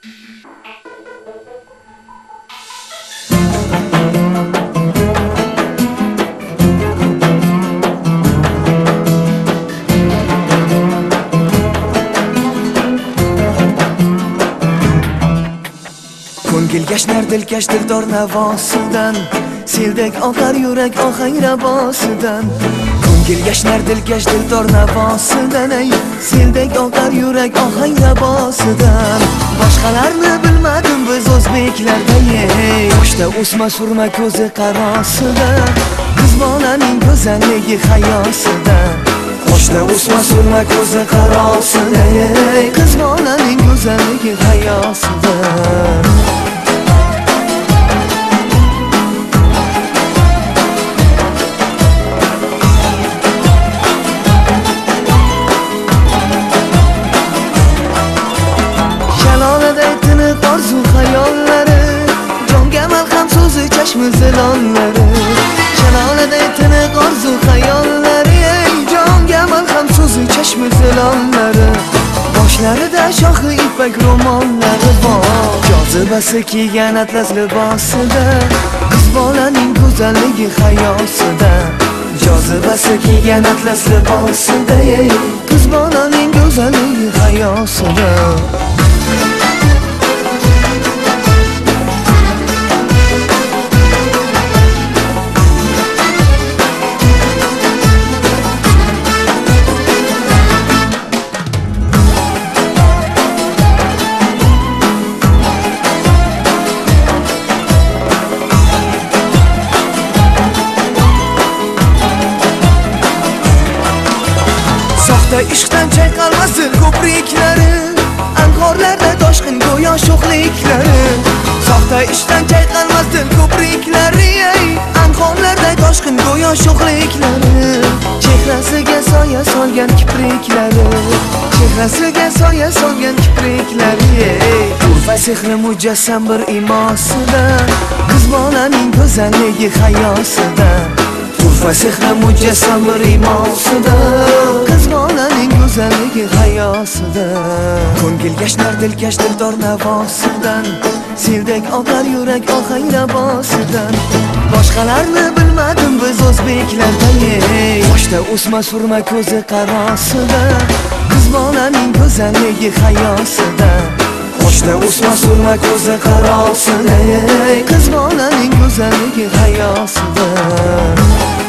Ko'ngil yashnar dilkash dildor navosidan, seldek oqar yurak ohang rabosidan. Ko'ngil yashnar dilkash dildor navosidan, ey seldek oqar yurak ohang rabosidan. Boshqalarni bilmadim biz o'zbeklarda, ey boshda o'sma surma ko'zi qarosida, qiz bolaning go'zalligi hayosida. Boshda o'sma surma ko'zi qarosida, ey qiz bolaning go'zalligi hayosida. Orzu hayollari, jonga malham so'zi chashmi zilonlari. Shaloladek tiniq orzu hayollari, ey jonga malham so'zi chashmi zilonlari. Boshlarida shohi ipak ro'mollari bor, jozibasi kiygan atlas libosida, qiz bolaning go'zalligi hayosida. Jozibasi kiygan atlas libosida, ey qiz bolaning go'zalligi hayosida. Soxta ishqdan chayqalmas dil ko'priklari, anhorlarda toshqin go'yo sho'xliklari. Soxta ishqdan chayqalmas dil ko'priklari, ey anhorlarda toshqin go'yo sho'xliklari. Chehrasiga soya solgan kipriklari, chehrasiga soya solgan kipriklari, ey turfa sehri mujassam bir imosida, qiz bolaning go'zalligi hayosida. Turfa sehri mujassam bir imosida, qiz bolaning go'zalligi hayosida. Ko'ngil yashnar dilkash dildor navosidan, seldek oqar yurak ohang rabosidan. Boshqalarni bilmadim biz o'zbeklarda, ey boshda o'sma surma ko'zi qarosida, qiz bolaning go'zalligi hayosida. Boshda o'sma surma ko'zi qarosida, ey qiz bolaning go'zalligi hayosida.